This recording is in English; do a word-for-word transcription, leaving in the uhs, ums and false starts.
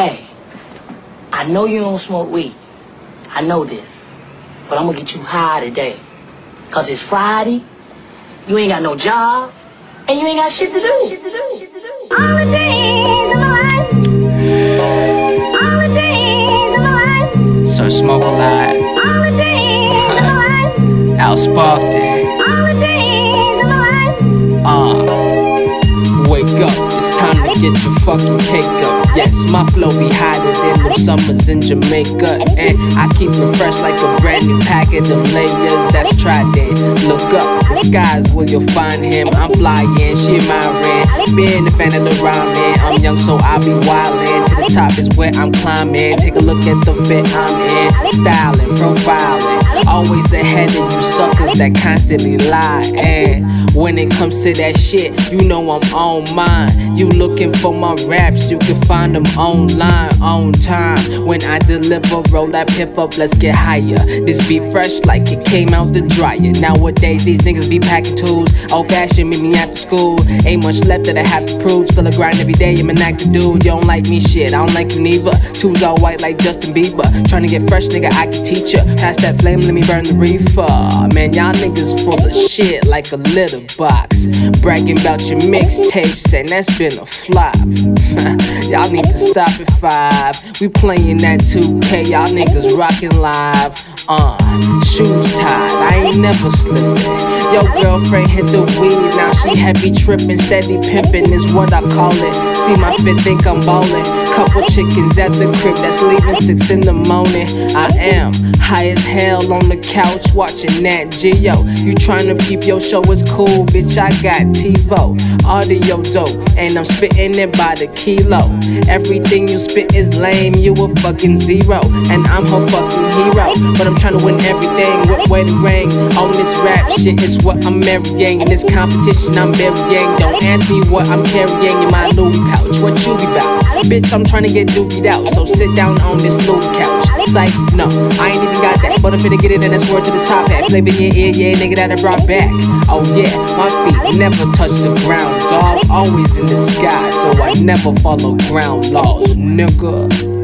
Hey, I know you don't smoke weed. I know this. But I'm gonna get you high today. Cause it's Friday, you ain't got no job, and you ain't got shit to do. Shit to do. Shit to do. All the days of my life. All the days of my life. So smoke a lot. All the days of my life. Outsparked it. All the days of my life. Uh, wake up, it's time to get your fucking cake up. Yes, my flow be hotter than them summers in Jamaica. And I keep it fresh like a brand new pack of them layers that's tried in. Look up, the skies where you'll find him. I'm flying, she admiring. Being a fan of the rhyming. I'm young, so I be wildin'. To the top is where I'm climbing. Take a look at the fit I'm in. Styling, profiling. Always ahead of you suckers that constantly lie. And when it comes to that shit, you know I'm on mine. You looking for my raps, you can find them online, on time. When I deliver, roll that pip up, let's get higher. This be fresh like it came out the dryer. Nowadays, these niggas be packing tools. Old fashioned, meet me after school. Ain't much left that I have to prove. Still a grind every day, I'm an active dude. You don't like me, shit, I don't like you neither. Two's all white like Justin Bieber. Tryna get fresh, nigga, I can teach ya. Pass that flame, let me burn the reefer. Man, y'all niggas full of shit like a litter box. Bragging about your mixtapes, and that's been a flop. Y'all need to stop at five. We playing that two K, y'all niggas rockin' live. Uh, shoes tied, I ain't never slippin'. Yo, girlfriend hit the weed, now she heavy trippin'. Steady pimpin' is what I call it. See my fit, think I'm ballin'. Couple chickens at the crib that's leaving six in the morning. I am high as hell on the couch watching Nat Geo. You tryna peep your show is cool, bitch, I got TiVo. Audio dope, and I'm spittin' it by the kilo. Everything you spit is lame, you a fucking zero. And I'm her fucking hero, but I'm tryna win everything with wedding ring. On this rap shit is what I'm marrying. In this competition I'm burying. Don't ask me what I'm carrying in my Louis pouch. What you be bout? Bitch, I'm tryna get doobied out, so sit down on this Louis couch. Psych, no, I ain't even got that, but I'm finna get it and it's word to the top hat. Flavor in your ear, yeah, nigga, that I brought back. Oh yeah, my feet never touch the ground, dog. Always in the sky, so I never follow ground laws, nigga.